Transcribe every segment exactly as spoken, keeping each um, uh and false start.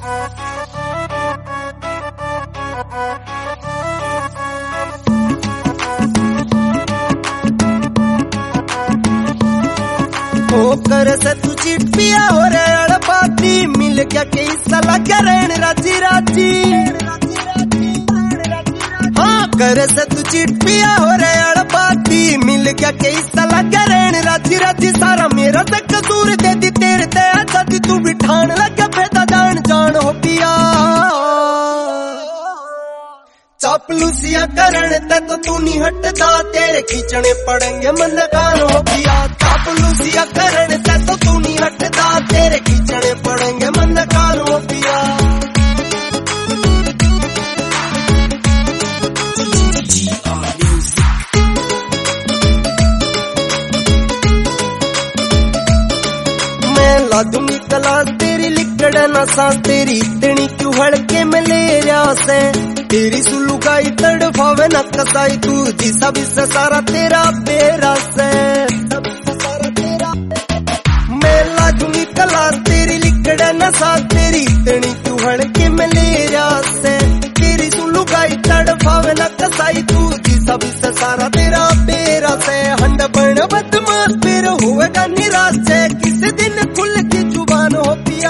कर से तू चिट पिया हो रे अड़पाती मिल क्या के सला करण राजी राजी हाँ कर से तू चिट पिया हो रे अड़पाती मिल क्या के सला करण राजी राजी सारा मेरा से कसूर दे दी तेरे ते अच्छा दी तू बिठान लगा बेदा जान जान हो पिया चापलूसिया करण ते तो तू नहीं हटदा तेरे खींचने पड़ेंगे मन कान हो पिया चापलूसिया करण ते तो तू नहीं हटदा तेरे खींचने पड़ेंगे मन कान हो पिया मैं ला दूंगी कला तेरी लिकड़ नसा तेरी इतनी क्यों हड़के में ले रहा से तेरी सुलुगाई तड़फावे न कसाई तू जिसा भी से सारा तेरा बेरा से मैं लाजूंगी कला तेरी लिकड़ नसा तेरी इतनी क्यों हड़के में ले रहा से तेरी सुलुगाई तड़फावे न कसाई तू जिसा भी से सारा तेरा बेरा से हंड बन बदमाश फिर होगा निराश से किसी दिन खुल की जुबान हो पिया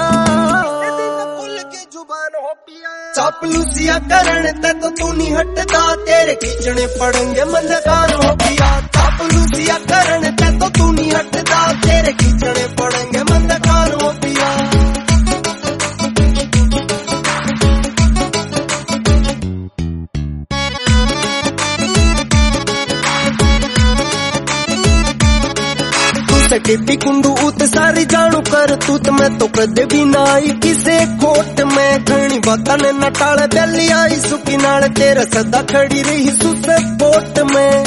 चापलूसिया करण ते तो तू नहीं हटदा तेरे खींचने पड़ेंगे मन कान हो पिया चापलूसिया करण ते तो तू नहीं हटदा तेरे खींचने पड़ेंगे मन कान हो पिया टिप्पी कुंडू उत सारी जानू कर तूत मैं तो कदे भी ना आई किसे खोट में घनी बाता ने नटाल बैली आई सुखी नाल तेरा सदा खड़ी रही सुस पोट में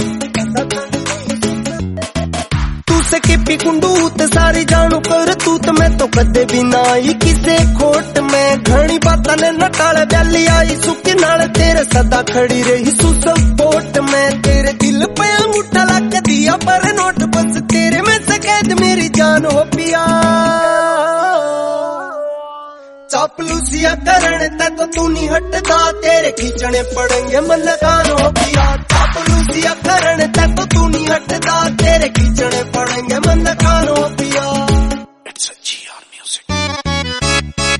तू से टिप्पी कुंडू उत सारी जानू कर तूत मैं तो कदे भी ना आई किसे खोट में घनी बाता ने नटाल बैली आई सुखी नाल तेरा सदा खड़ी रही सुस पोट में तेरे दिल पे अंगूठा लग दिया पर नोट बस तेरे में कैद मेरी जान हो पिया चापलूसिया करण ते तो तू नहीं हटदा तेरे खींचने पड़ेंगे मन कान हो पिया चापलूसिया करण ते तो तू नहीं हटदा तेरे खींचने पड़ेंगे मन